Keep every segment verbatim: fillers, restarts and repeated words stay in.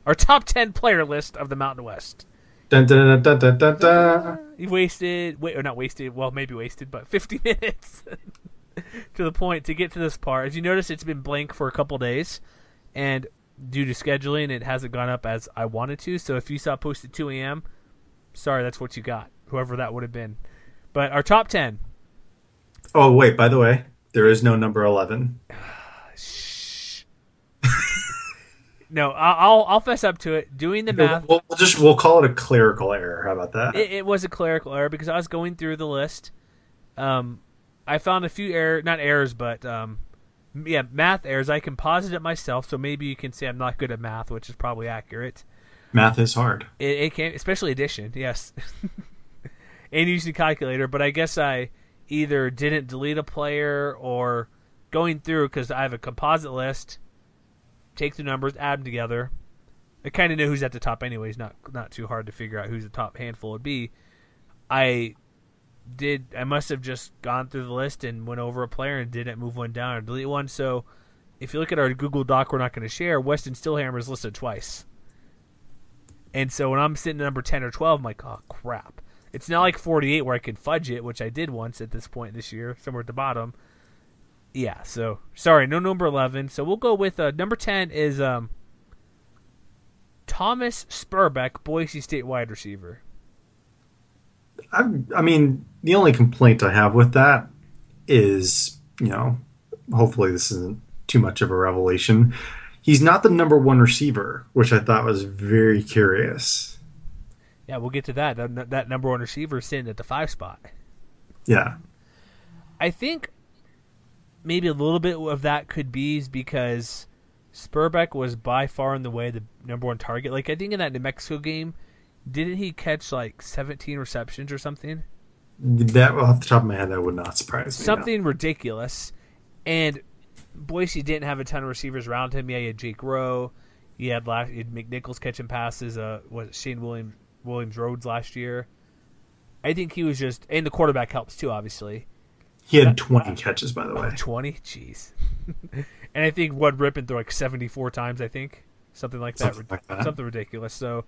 Our top ten player list of the Mountain West. Dun, dun, dun, dun, dun, dun. You wasted, wait, or not wasted, well, maybe wasted, but fifty minutes to the point to get to this part. As you notice, it's been blank for a couple days, and due to scheduling, it hasn't gone up as I wanted to. So if you saw post at two a.m., sorry, that's what you got, whoever that would have been. But our top ten. Oh, wait, by the way, there is no number eleven. Shh. No, I'll I'll fess up to it. Doing the math, We'll, we'll just we'll call it a clerical error. How about that? it, it was a clerical error because I was going through the list. Um, I found a few error, not errors, but um, yeah, math errors. I composited it myself, so maybe you can say I'm not good at math, which is probably accurate. Math is hard. It, it can, especially addition, yes, and using a calculator. But I guess I either didn't delete a player or going through because I have a composite list. Take the numbers, add them together. I kind of know who's at the top anyways. Not not too hard to figure out who's the top handful would be. I did. I must have just gone through the list and went over a player and didn't move one down or delete one. So if you look at our Google Doc, we're not going to share. Weston Stillhammer is listed twice. And so when I'm sitting at number ten or twelve, I'm like, oh crap. It's not like forty-eight where I can fudge it, which I did once at this point this year, somewhere at the bottom. Yeah, so sorry, no number eleven. So we'll go with uh, number ten is um, Thomas Spurbeck, Boise State wide receiver. I, I mean, the only complaint I have with that is, you know, hopefully this isn't too much of a revelation. He's not the number one receiver, which I thought was very curious. Yeah, we'll get to that. That, that number one receiver is sitting at the five spot. Yeah. I think maybe a little bit of that could be because Spurbeck was by far in the way the number one target. Like, I think in that New Mexico game, didn't he catch like seventeen receptions or something? That, off the top of my head, that would not surprise me. Something no. ridiculous. And Boise didn't have a ton of receivers around him. Yeah, you had Jake Rowe. You had, last, you had McNichols catching passes. Uh, was it Shane Williams, Williams Rhodes last year? I think he was just... And the quarterback helps too, obviously. He had twenty catches, by the way. Oh, twenty? Jeez. And I think Bud Rippon threw like seventy-four times, I think. Something like that. Something like that. Something ridiculous. So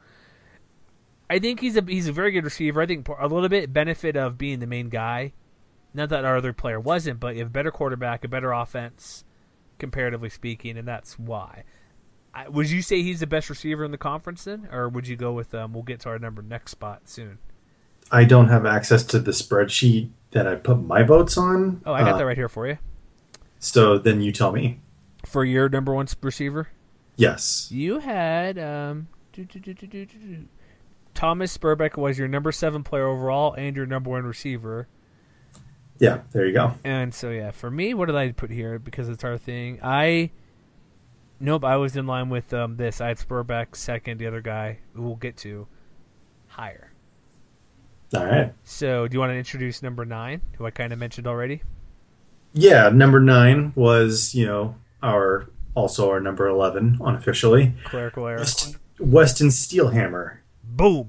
I think he's a he's a very good receiver. I think a little bit benefit of being the main guy. Not that our other player wasn't, but you have a better quarterback, a better offense, comparatively speaking, and that's why. I, would you say he's the best receiver in the conference then? Or would you go with, um, we'll get to our number next spot soon. I don't have access to the spreadsheet that I put my votes on. Oh, I got uh, that right here for you. So then you tell me. For your number one receiver? Yes. You had um, do, do, do, do, do, do. Thomas Spurbeck was your number seven player overall and your number one receiver. Yeah, there you go. And so, yeah, for me, what did I put here? Because it's our thing. I, nope, I was in line with um, this. I had Spurbeck second, the other guy, who we'll get to, higher. All right. So, do you want to introduce number nine, who I kind of mentioned already? Yeah, number nine was, you know, our also our number eleven unofficially. Clerical error. Weston, Weston Steelhammer. Boom.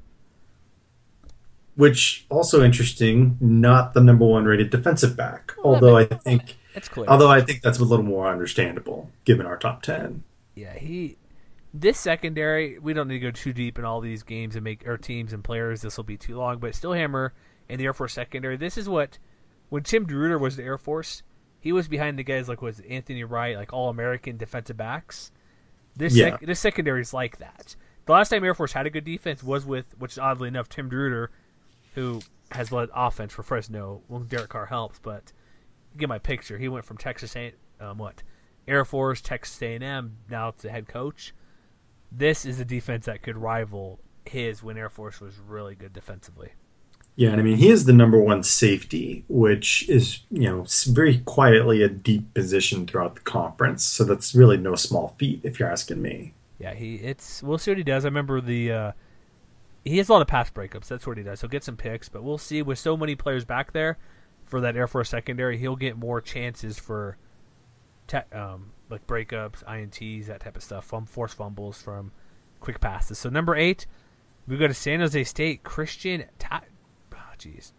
Which also interesting, not the number one rated defensive back. Well, although I makes, think, that's clear. although I think that's a little more understandable given our top ten. Yeah, he. This secondary, we don't need to go too deep in all these games and make our teams and players. This will be too long. But Steelhammer and the Air Force secondary, this is what when Tim DeRuyter was the Air Force, he was behind the guys like was Anthony Wright, like all American defensive backs. This yeah. sec, this secondary is like that. The last time Air Force had a good defense was with, which is oddly enough, Tim DeRuyter, who has led offense for Fresno. Well, Derek Carr helps, but you get my picture. He went from Texas A, um, what, Air Force, Texas A and M, now to head coach. This is a defense that could rival his when Air Force was really good defensively. Yeah, and I mean, he is the number one safety, which is, you know, very quietly a deep position throughout the conference. So that's really no small feat, if you're asking me. Yeah, he it's we'll see what he does. I remember the uh, he has a lot of pass breakups. That's what he does. He'll get some picks, but we'll see. With so many players back there for that Air Force secondary, he'll get more chances for te- um, like breakups, I N Ts, that type of stuff, from forced fumbles from quick passes. So number eight, we go to San Jose State, Christian. Ta- oh, jeez.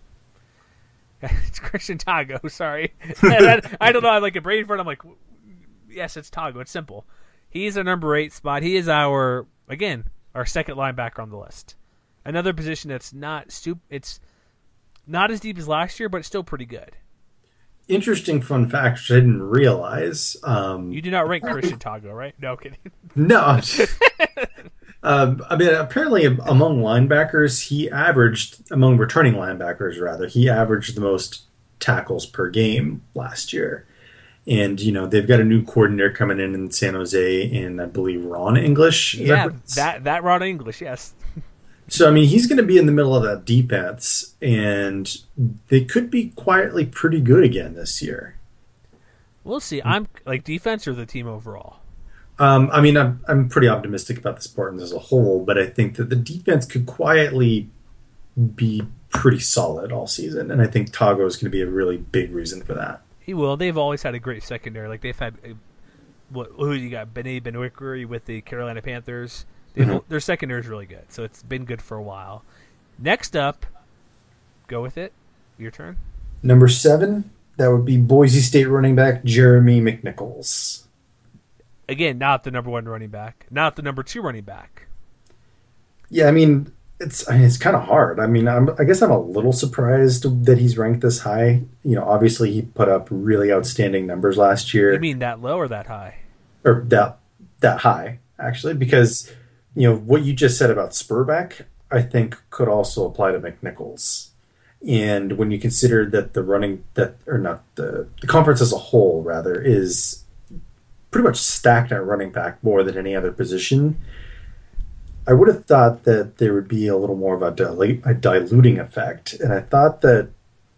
It's Christian Tago. Sorry, I, I don't know. I like a brain for it. I'm like, yes, it's Tago. It's simple. He's our number eight spot. He is our, again, our second linebacker on the list. Another position that's not stup- it's not as deep as last year, but still pretty good. Interesting fun fact, which I didn't realize. Um, you do not rank Christian Tago, right? No kidding. No. um, I mean, apparently among linebackers, he averaged, among returning linebackers rather, he averaged the most tackles per game last year. And, you know, they've got a new coordinator coming in in San Jose, and I believe Ron English. Yeah, that, that, that Ron English, yes. So, I mean, he's going to be in the middle of that defense, and they could be quietly pretty good again this year. We'll see. I'm like defense or the team overall? Um, I mean, I'm I'm pretty optimistic about the Spartans as a whole, but I think that the defense could quietly be pretty solid all season, and I think Tago is going to be a really big reason for that. He will. They've always had a great secondary. Like, they've had, uh, what, who you got? Benny Benwickery with the Carolina Panthers. Mm-hmm. Their secondary is really good, so it's been good for a while. Next up, go with it. Your turn. Number seven, that would be Boise State running back Jeremy McNichols. Again, not the number one running back, not the number two running back. Yeah, I mean, it's I mean, it's kind of hard. I mean, I'm, I guess I'm a little surprised that he's ranked this high. You know, obviously he put up really outstanding numbers last year. You mean that low or that high? Or that that high, actually, because you know, what you just said about Spurbeck, I think could also apply to McNichols. And when you consider that the running, that or not, the, the conference as a whole, rather, is pretty much stacked at running back more than any other position, I would have thought that there would be a little more of a, dilute, a diluting effect. And I thought that,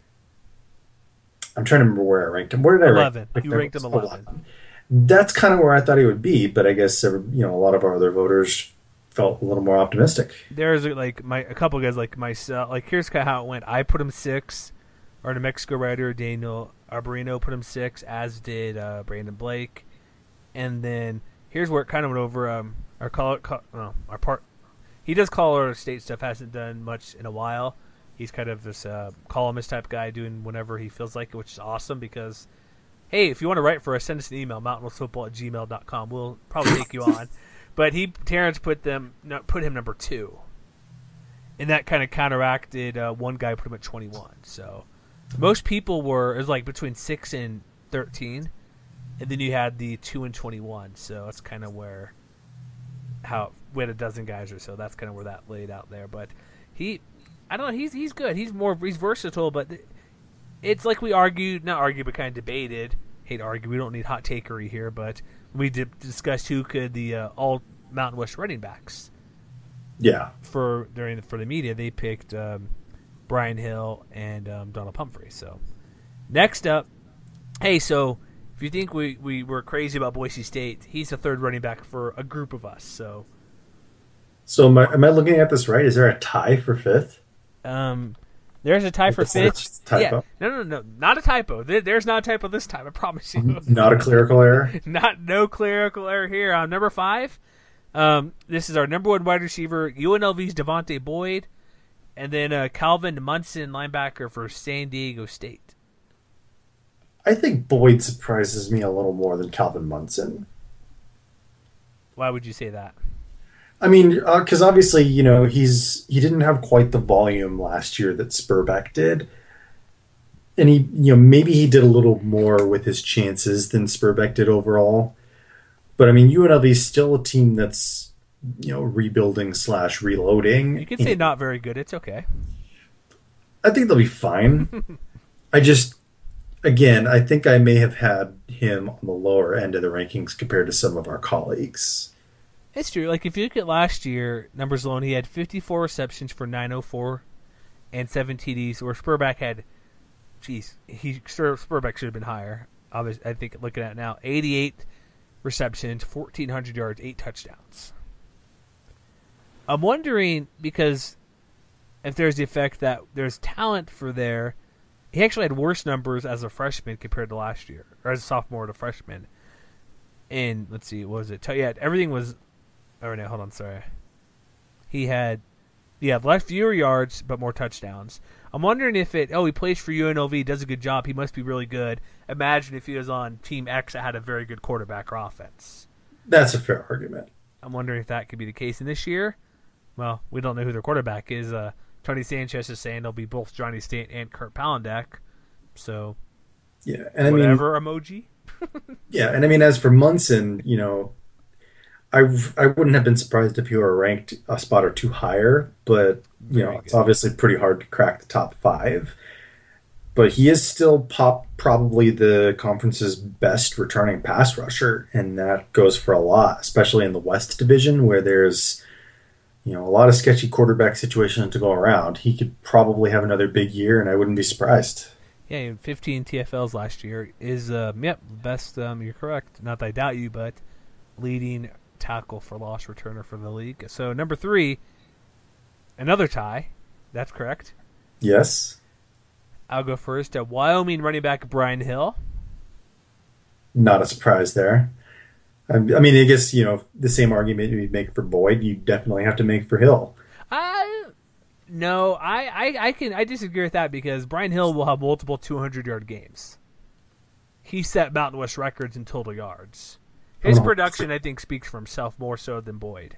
I'm trying to remember where I ranked him. Where did I eleven. rank him? You ranked him eleven. eleven. That's kind of where I thought he would be, but I guess, you know, a lot of our other voters felt a little more optimistic. There's like my a couple guys like myself. Like, here's kind of how it went. I put him six. Our New Mexico writer Daniel Arborino put him six, as did uh, Brandon Blake. And then here's where it kind of went over. Um, our call, call no, our part. He does Colorado State stuff. Hasn't done much in a while. He's kind of this uh, columnist type guy, doing whenever he feels like it, which is awesome because, hey, if you want to write for us, send us an email, mountain west football at gmail dot com. We'll probably take you on. But he Terrence put them put him number two, and that kind of counteracted uh, one guy put him at twenty-one. So most people were it was like between six and thirteen, and then you had the two and twenty-one. So that's kind of where how we had a dozen guys or so. That's kind of where that laid out there. But he, I don't know. He's he's good. He's more he's versatile. But it's like we argued, not argued, but kind of debated. Hate to argue. We don't need hot takery here, but we did discuss who could the uh, all Mountain West running backs. Yeah. For during for the media, they picked um, Brian Hill and um, Donald Pumphrey. So next up, hey, so if you think we, we were crazy about Boise State, he's the third running back for a group of us. So, so am I, am I looking at this right? Is there a tie for fifth? Um, there's a tie for fifth. Yeah, no, no, no, not a typo. There, there's not a typo this time. I promise you. Not a clerical error. Not no clerical error here. On number five, um, this is our number one wide receiver, U N L V's Devontae Boyd, and then uh, Calvin Munson, linebacker for San Diego State. I think Boyd surprises me a little more than Calvin Munson. Why would you say that? I mean, because uh, obviously, you know, he's he didn't have quite the volume last year that Spurbeck did, and he, you know, maybe he did a little more with his chances than Spurbeck did overall. But I mean, U N L V is still a team that's, you know, rebuilding slash reloading. You can say not very good. It's okay. I think they'll be fine. I just, again, I think I may have had him on the lower end of the rankings compared to some of our colleagues. It's true. Like, if you look at last year, numbers alone, he had fifty-four receptions for nine oh four and seven T Ds, where Spurbeck had, geez, he Spurbeck should have been higher. I, was, I think looking at it now, eighty-eight receptions, fourteen hundred yards, eight touchdowns. I'm wondering, because if there's the effect that there's talent for there, he actually had worse numbers as a freshman compared to last year, or as a sophomore to freshman. And let's see, what was it? Yeah, everything was. Oh, no, hold on, sorry. He had, yeah, less fewer yards, but more touchdowns. I'm wondering if it, oh, he plays for U N L V, does a good job, he must be really good. Imagine if he was on Team X that had a very good quarterback or offense. That's a fair argument. I'm wondering if that could be the case in this year. Well, we don't know who their quarterback is. Uh, Tony Sanchez is saying it'll be both Johnny Stant and Kurt Palandak. So, Yeah, and I mean, whatever emoji. yeah, and I mean, as for Munson, you know, I I wouldn't have been surprised if he were ranked a spot or two higher, but you know, Very it's good. obviously pretty hard to crack the top five. But he is still pop probably the conference's best returning pass rusher, and that goes for a lot, especially in the West Division where there's you know a lot of sketchy quarterback situations to go around. He could probably have another big year, and I wouldn't be surprised. Yeah, fifteen T F Ls last year is, um, yep, best, um, you're correct. Not that I doubt you, but leading tackle for loss returner for the league. So, number three, another tie. That's correct. Yes, I'll go first. Uh, Wyoming running back Brian Hill. not a surprise there. I I mean, I guess you know the same argument you'd make for Boyd, you definitely have to make for Hill. I no, I, I, I can I disagree with that because Brian Hill will have multiple two hundred yard games. He set Mountain West records in total yards. His Oh. production, I think, speaks for himself more so than Boyd.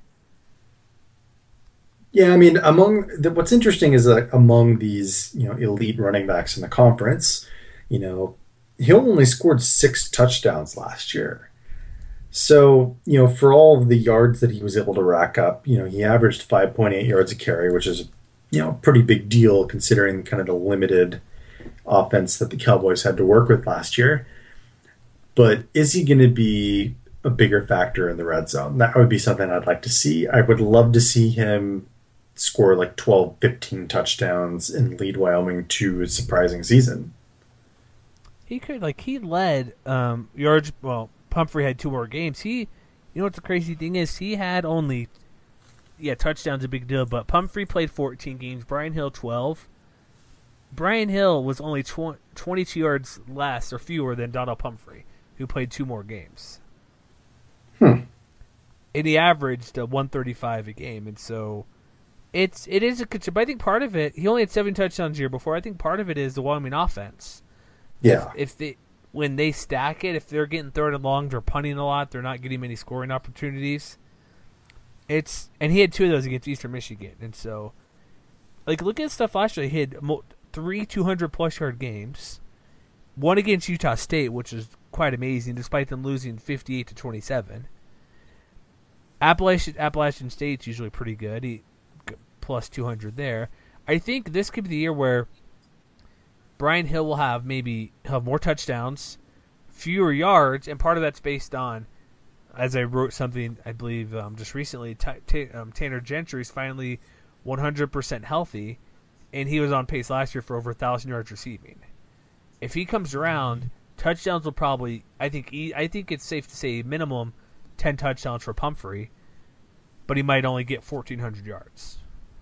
Yeah, I mean, among the, what's interesting is that among these, you know, elite running backs in the conference, you know, Hill only scored six touchdowns last year. So, you know, for all of the yards that he was able to rack up, you know, he averaged five point eight yards a carry, which is, you know, a pretty big deal considering kind of the limited offense that the Cowboys had to work with last year. But is he going to be a bigger factor in the red zone? That would be something I'd like to see. I would love to see him score like twelve, fifteen touchdowns and lead Wyoming to a surprising season. He could like he led um yards. Well, Pumphrey had two more games. He, you know what the crazy thing is? He had only yeah touchdowns a big deal, but Pumphrey played fourteen games. Brian Hill twelve. Brian Hill was only tw- twenty-two yards less or fewer than Donald Pumphrey, who played two more games. Hmm. And he averaged uh, one thirty-five a game, and so it's it is a concern. But I think part of it, he only had seven touchdowns a year before. I think part of it is the Wyoming offense. If Yeah. if they when they stack it, if they're getting third and long, they're punting a lot. They're not getting many scoring opportunities. It's and he had two of those against Eastern Michigan, and so like look at stuff last year. He had mo- three two hundred plus yard games, one against Utah State, which is quite amazing, despite them losing fifty-eight to twenty-seven. Appalachian Appalachian State's usually pretty good. He plus two hundred there. I think this could be the year where Brian Hill will have maybe have more touchdowns, fewer yards, and part of that's based on, as I wrote something I believe um, just recently, t- t- um, Tanner Gentry's finally one hundred percent healthy, and he was on pace last year for over one thousand yards receiving. If he comes around, touchdowns will probably, I think he, I think it's safe to say minimum ten touchdowns for Pumphrey, but he might only get fourteen hundred yards.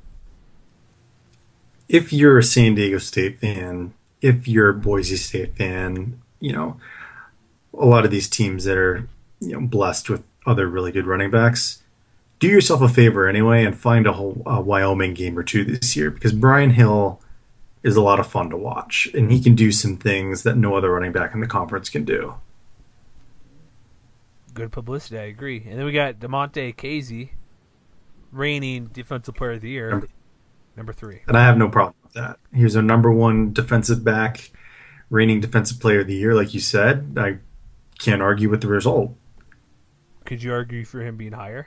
If you're a San Diego State fan, if you're a Boise State fan, you know, a lot of these teams that are, you know, blessed with other really good running backs, do yourself a favor anyway and find a whole a Wyoming game or two this year because Brian Hill is a lot of fun to watch and he can do some things that no other running back in the conference can do. Good publicity, I agree. And then we got DeMonte Casey, reigning Defensive Player of the Year, Number- number three. And I have no problem with that. He was our number one defensive back, reigning defensive player of the year, like you said. I can't argue with the result. Could you argue for him being higher?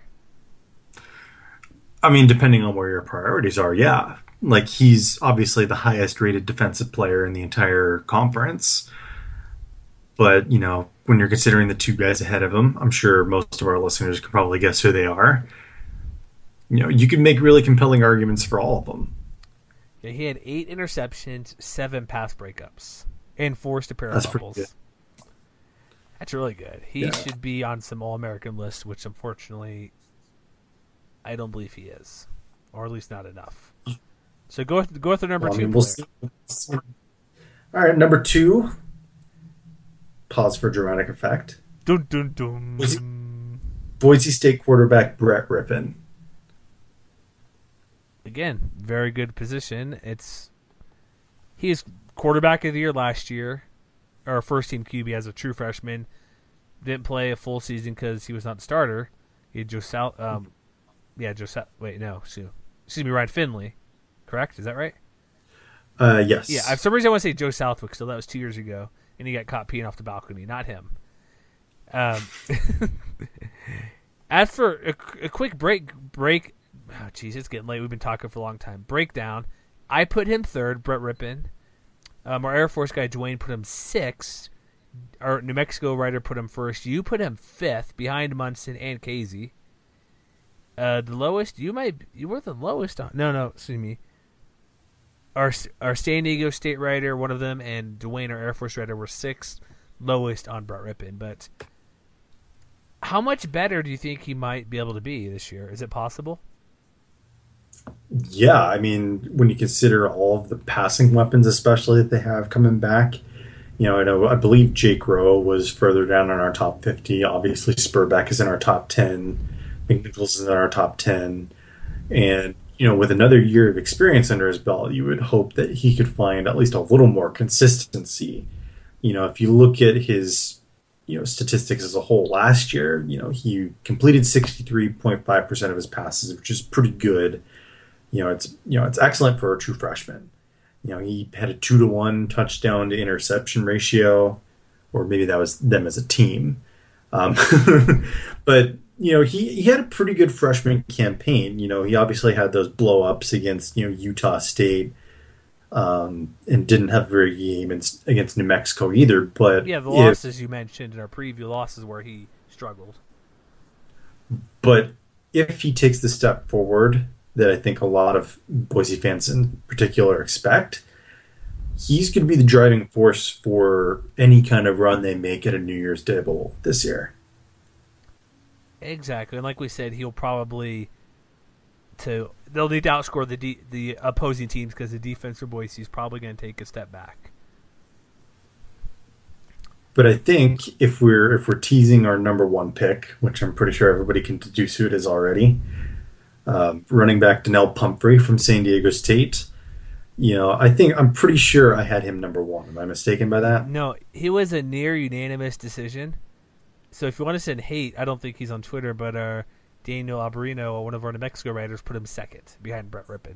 I mean, depending on where your priorities are, yeah. Like he's obviously the highest rated defensive player in the entire conference. But, you know, when you're considering the two guys ahead of him, I'm sure most of our listeners can probably guess who they are. You know, you can make really compelling arguments for all of them. Yeah, he had eight interceptions, seven pass breakups, and forced a pair of That's pretty fumbles. good. That's really good. He Yeah. should be on some All-American lists, which unfortunately I don't believe he is, or at least not enough. So go with, go with the number Well, I two mean, we'll player. see. All right, number two. Pause for dramatic effect. Dun, dun, dun. Was Boise State quarterback Brett Rippon. Again, very good position. It's he is quarterback of the year last year, or first team Q B as a true freshman. didn't play a full season because he was not the starter. He had Joe South. Um, yeah, Joe South. Wait, no, excuse, excuse me, Ryan Finley. Correct? Is that right? Uh, yes. Yeah. For some reason, I want to say Joe Southwick. So that was two years ago, and he got caught peeing off the balcony. Not him. Um, as for a, a quick break, break. Oh, geez, it's getting late. We've been talking for a long time. Breakdown. I put him third. Brett Rippon. Um, our Air Force guy Dwayne put him sixth. Our New Mexico writer put him first. You put him fifth, behind Munson and Casey. Uh, the lowest, you might, you were the lowest on. No, no, excuse me. Our our San Diego State writer, one of them, and Dwayne, our Air Force writer, were sixth, lowest on Brett Rippon. But how much better do you think he might be able to be this year? Is it possible? Yeah, I mean, when you consider all of the passing weapons, especially that they have coming back, you know, I know I believe Jake Rowe was further down in our top fifty. Obviously, Spurbeck is in our top ten. McNichols is in our top ten, and you know, with another year of experience under his belt, you would hope that he could find at least a little more consistency. You know, if you look at his, you know, statistics as a whole last year, you know, he completed sixty-three point five percent of his passes, which is pretty good. You know, it's you know, it's excellent for a true freshman. You know, he had a two to one touchdown to interception ratio, or maybe that was them as a team. Um, but you know, he, he had a pretty good freshman campaign. You know, he obviously had those blow ups against, you know, Utah State, um, and didn't have a very good game against New Mexico either. But yeah, the losses if, you mentioned in our preview, losses where he struggled. But if he takes the step forward that I think a lot of Boise fans in particular expect, he's going to be the driving force for any kind of run they make at a New Year's Day Bowl this year. Exactly, and like we said, he'll probably to they'll need to outscore the de- the opposing teams because the defense for Boise is probably going to take a step back. But I think if we're if we're teasing our number one pick, which I'm pretty sure everybody can deduce who it is already, um, running back Donnell Pumphrey from San Diego State. You know, I think I'm pretty sure I had him number one. Am I mistaken by that? No, he was a near unanimous decision. So if you want to send hate, I don't think he's on Twitter, but uh, Daniel Alberino, one of our New Mexico writers, put him second behind Brett Rippon.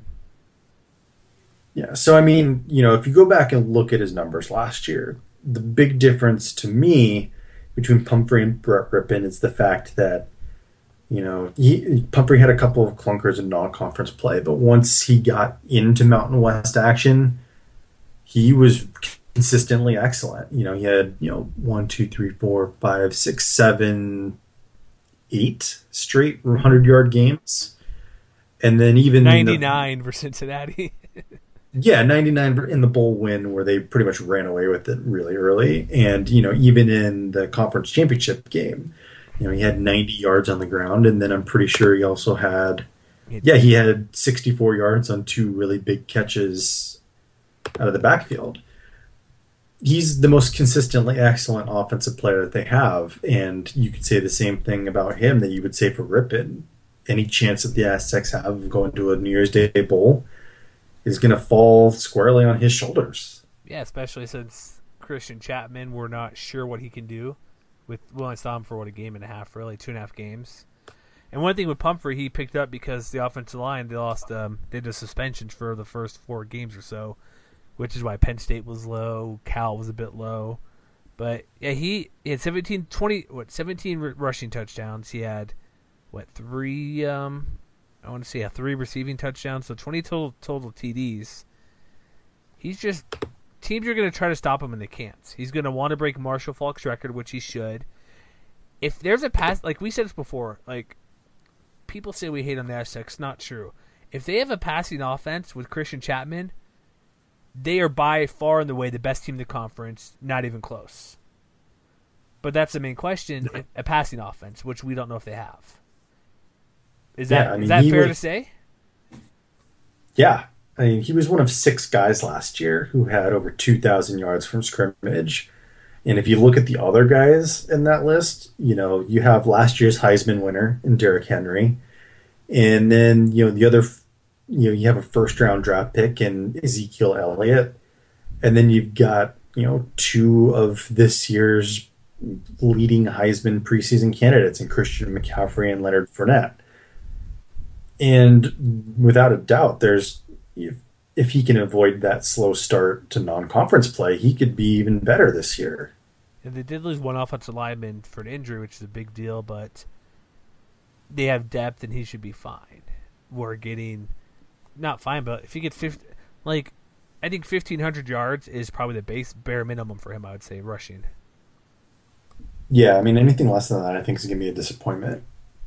Yeah, so I mean, you know, if you go back and look at his numbers last year, the big difference to me between Pumphrey and Brett Rippon is the fact that, you know, he, Pumphrey had a couple of clunkers in non-conference play, but once he got into Mountain West action, he was consistently excellent. You know, he had, you know, one, two, three, four, five, six, seven, eight straight hundred-yard games. And then even ninety-nine the, for Cincinnati. yeah, ninety-nine in the bowl win where they pretty much ran away with it really early. And, you know, even in the conference championship game, you know, he had ninety yards on the ground. And then I'm pretty sure he also had, yeah, he had sixty-four yards on two really big catches out of the backfield. He's the most consistently excellent offensive player that they have, and you could say the same thing about him that you would say for Rippon. Any chance that the Aztecs have of going to a New Year's Day Bowl is going to fall squarely on his shoulders. Yeah, especially since Christian Chapman, we're not sure what he can do. With we only saw him for, what, a game and a half, really, two and a half games. And one thing with Pumphrey, he picked up because the offensive line, they lost, um, they did suspensions for the first four games or so, which is why Penn State was low, Cal was a bit low. But yeah, he, he had seventeen, twenty, what, seventeen r- rushing touchdowns. He had, what, three, um, I want to say, yeah, three receiving touchdowns, so twenty total total T Ds. He's just, teams are going to try to stop him and they can't. He's going to want to break Marshall Faulk's record, which he should. If there's a pass, like we said this before, like, people say we hate on the Aztecs, not true. If they have a passing offense with Christian Chapman, they are by far and away the best team in the conference, not even close. But that's the main question, a passing offense, which we don't know if they have. Is that, yeah, I mean, is that fair was, to say? Yeah. I mean, he was one of six guys last year who had over two thousand yards from scrimmage. And if you look at the other guys in that list, you know, you have last year's Heisman winner in Derrick Henry. And then, you know, the other... You know, you have a first-round draft pick in Ezekiel Elliott, and then you've got, you know, two of this year's leading Heisman preseason candidates in Christian McCaffrey and Leonard Fournette. And without a doubt, there's if, if he can avoid that slow start to non-conference play, he could be even better this year. And they did lose one offensive lineman for an injury, which is a big deal, but they have depth and he should be fine. We're getting not fine, but if he gets fifty, like I think fifteen hundred yards is probably the base bare minimum for him. I would say rushing. Yeah, I mean anything less than that, I think is going to be a disappointment.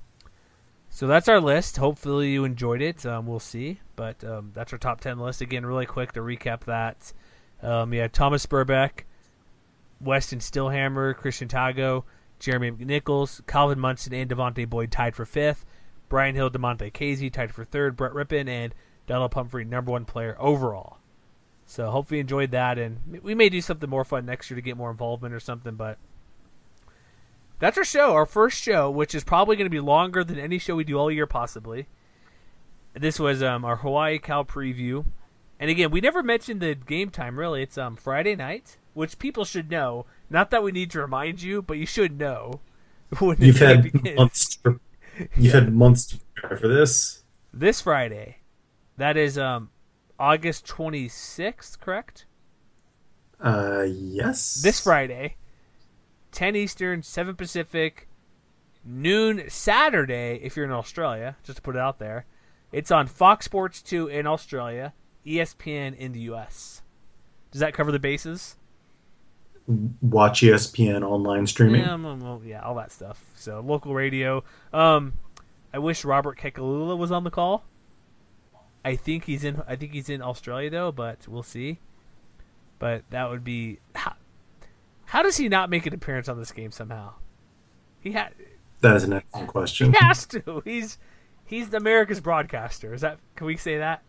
So that's our list. Hopefully you enjoyed it. Um, we'll see, but um, that's our top ten list. Again, really quick to recap that. Um, yeah, Thomas Burbeck, Weston Stillhammer, Christian Tago, Jeremy McNichols, Calvin Munson, and Devontae Boyd tied for fifth. Brian Hill, DeMonte Casey tied for third. Brett Rippon and Donald Pumphrey, number one player overall. So hopefully you enjoyed that, and we may do something more fun next year to get more involvement or something, but that's our show, our first show, which is probably going to be longer than any show we do all year, possibly. This was um, our Hawaii Cal preview. And again, we never mentioned the game time, really. It's um, Friday night, which people should know. Not that we need to remind you, but you should know when the You've game had begins. months. To, you've Yeah. had months to prepare for this. This Friday, that is um, August twenty-sixth, correct? Uh, yes. This Friday, ten Eastern, seven Pacific, noon Saturday, if you're in Australia, just to put it out there. It's on Fox Sports two in Australia, E S P N in the U S. Does that cover the bases? Watch E S P N online streaming. Yeah, um, well, yeah, all that stuff. So, local radio. Um, I wish Robert Kekalula was on the call. I think he's in. I think he's in Australia though, but we'll see. But that would be. How, how does he not make an appearance on this game somehow? He had. That is an excellent question. He has to. He's he's America's broadcaster. Is that? Can we say that?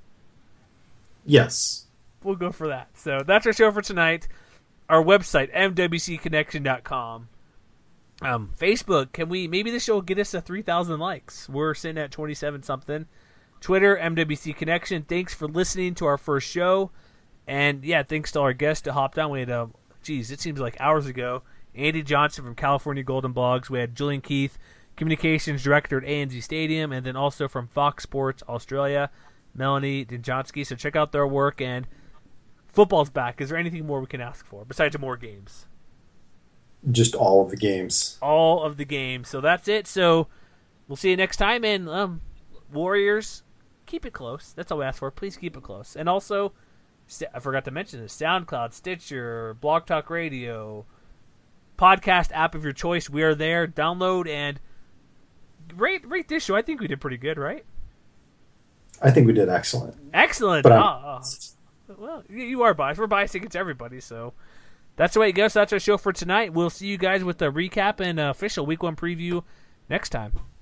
Yes. We'll go for that. So that's our show for tonight. Our website, m w c connection dot com. Um, Facebook, can we, maybe this show will get us to three thousand likes. We're sitting at twenty-seven something. Twitter, M W C Connection. Thanks for listening to our first show. And yeah, thanks to our guest that hopped on. We had, uh, geez, it seems like hours ago, Andy Johnson from California Golden Blogs. We had Julian Keith, Communications Director at A N Z Stadium. And then also from Fox Sports Australia, Melanie Dinjansky. So check out their work. And football's back. Is there anything more we can ask for besides more games? Just all of the games. All of the games. So that's it. So we'll see you next time. And um, Warriors, keep it close. That's all we ask for. Please keep it close. And also, I forgot to mention this, SoundCloud, Stitcher, Blog Talk Radio, podcast app of your choice. We are there. Download and rate rate this show. I think we did pretty good, right? I think we did excellent. Excellent. But I'm- Oh, oh. Well, you you are biased. We're biased against everybody, so that's the way it goes. That's our show for tonight. We'll see you guys with a recap and uh, official week one preview next time.